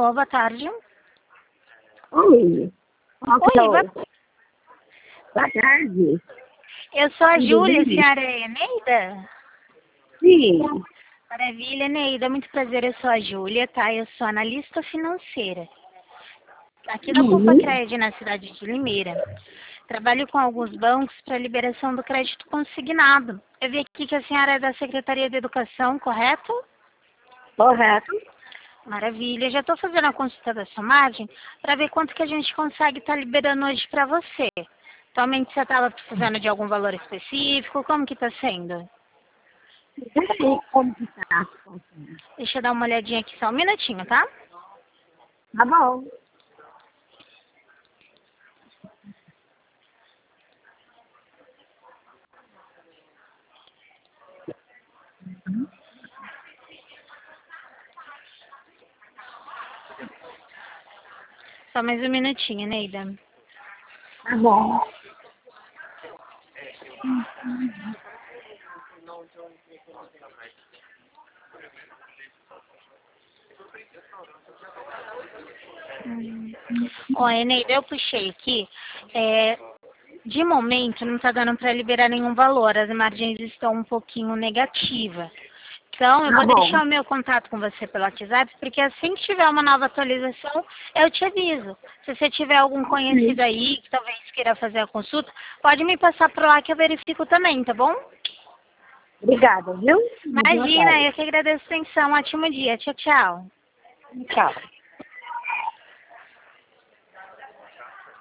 Alô, boa tarde. Oi. Oi, Boa tarde. eu sou a Tudo Júlia, a bem? senhora é Eneida? Sim. Maravilha, Eneida, muito prazer, eu sou a Júlia, tá? Eu sou analista financeira, aqui da Uhum. Culpacred, na cidade de Limeira. Trabalho com alguns bancos para liberação do crédito consignado. Eu vi aqui que a senhora é da Secretaria de Educação, correto? Correto. Maravilha, já estou fazendo a consulta da sua margem para ver quanto que a gente consegue estar liberando hoje para você. Atualmente você estava precisando de algum valor específico? Como que está sendo? Peraí, como que tá? Deixa eu dar uma olhadinha aqui só um minutinho, tá? Tá bom. Só mais um minutinho, Neida. Tá bom. Ó, Eneida, eu puxei aqui. De momento, não está dando para liberar nenhum valor. As margens estão um pouquinho negativas. Então, eu Tá vou bom. deixar o meu contato com você pelo WhatsApp, porque assim que tiver uma nova atualização, eu te aviso. Se você tiver algum Ok. conhecido aí que talvez queira fazer a consulta, pode me passar por lá que eu verifico também, tá bom? Obrigada, viu? Boa Imagina, tarde. eu que agradeço a atenção. Ótimo dia. Tchau, tchau. Tchau.